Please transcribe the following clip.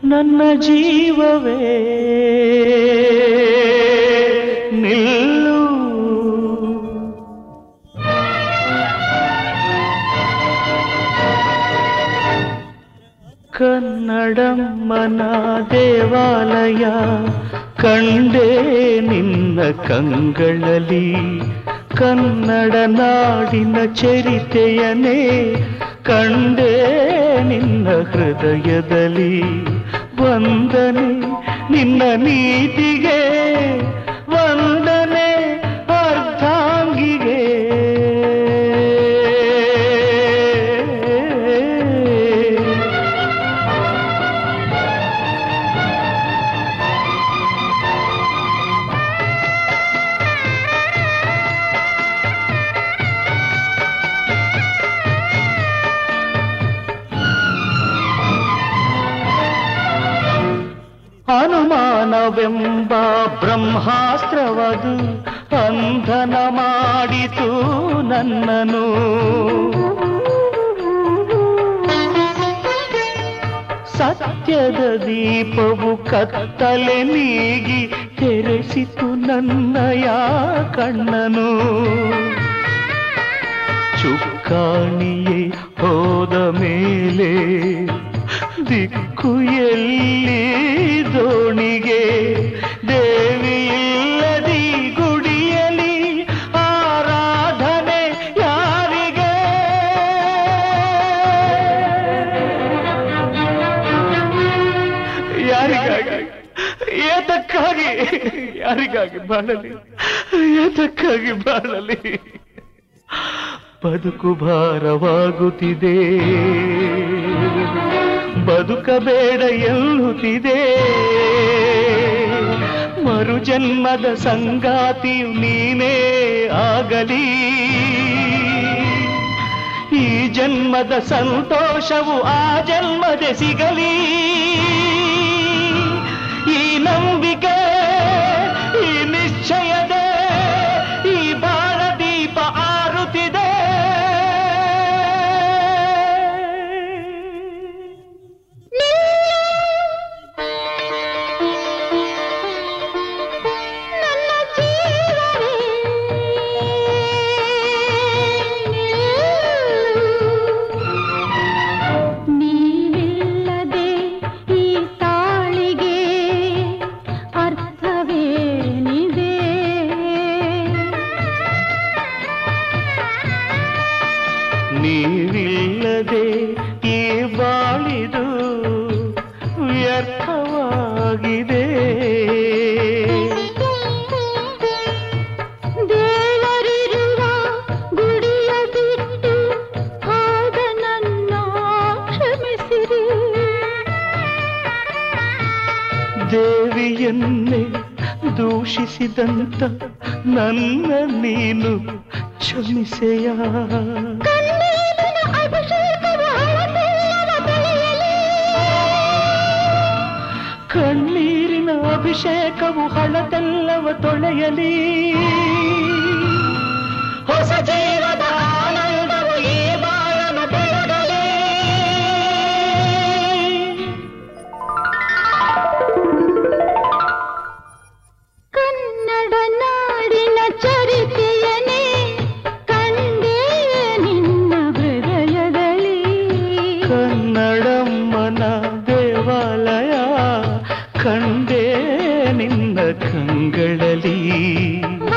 ನನ್ನ ಜೀವವೇ ನಿಲ್ಲು. ಕನ್ನಡಮ್ಮನ ದೇವಾಲಯ ಕಂಡೇ ನಿನ್ನ ಕಂಗಳಲ್ಲಿ, ಕನ್ನಡ ನಾಡಿನ ಚರಿತೆಯನೇ ಕಂಡೇ ನಿನ್ನ ಹೃದಯದಲ್ಲಿ. ವಂದನೆ ನಿನ್ನ ನೀತಿಗೆ, ವಂದನೆ ಅರ್ಧಾಂಗಿಗೆ. ಅನುಮಾನವೆಂಬ ಬ್ರಹ್ಮಾಸ್ತ್ರವದು ಅಂಧನ ಮಾಡಿತು ನನ್ನನು. ಸತ್ಯದ ದೀಪವು ಕತ್ತಲೆ ನೀಗಿ ತೆರೆಸಿತು ನನ್ನಯ ಕಣ್ಣನು. ಚುಕ್ಕಾಣಿಯೇ ಹೋದ ಮೇಲೆ ದಿಕ್ಕು ಎಲ್ಲಿ ದೋಣಿಗೆ, ದೇವಿಯಿಲ್ಲದಿ ಗುಡಿಯಲಿ ಆರಾಧನೆ ಯಾರಿಗೆ? ಯಾರಿಗಾಗಿ, ಏತಕ್ಕಾಗಿ, ಯಾರಿಗಾಗಿ ಬಾಳಲಿ, ಏತಕ್ಕಾಗಿ ಬಾಳಲಿ? ಬದುಕು ಭಾರವಾಗುತ್ತಿದೆ, ಬದುಕಬೇಡ ಎನ್ನುತ್ತಿದೆ. ಮರುಜನ್ಮದ ಸಂಗಾತಿಯು ನೀನೇ ಆಗಲಿ, ಈ ಜನ್ಮದ ಸಂತೋಷವು ಆ ಜನ್ಮದೆ ಸಿಗಲಿ. ಈ ನಂಬಿಕೆ, ಈ ನಿಶ್ಚಯದೆ ಈ ಬಾಳ ದೀಪ ಆರುತ್ತಿದೆ. ನೀವಿಲ್ಲದೆ ಈ ಬಾಳಿದು ವ್ಯರ್ಥವಾಗಿದೆ. ದೇವರಿರುವ ಗುಡಿಯ ಬಿಟ್ಟು ಹೋದ ನನ್ನ ಕ್ಷಮಿಸಿರಿ. ದೇವಿಯನ್ನೇ ದೂಷಿಸಿದಂತ ನನ್ನ ನೀನು ಕ್ಷಮಿಸೆಯ. ಕಣ್ಣೀರಿನ ಅಭಿಷೇಕವು ಹಳತೆಲ್ಲವ ತೊಳೆಯಲಿ. ಹೊಸ ಜೀವದ ಆನಂದವು ಈ ಬಾಳನ್ನು ಬೆಳಗಲಿ. ಕನ್ನಡ ನಾಡಿನ ಚರಿತೆಯನೇ ಕಂಡೇ ನಿನ್ನ ಹೃದಯದಲ್ಲಿ. ಕನ್ನಡಮ್ಮನ ದೇವಾಲಯ ಕಂಡೇ ನಿನ್ನ ಕಂಗಳಲ್ಲಿ.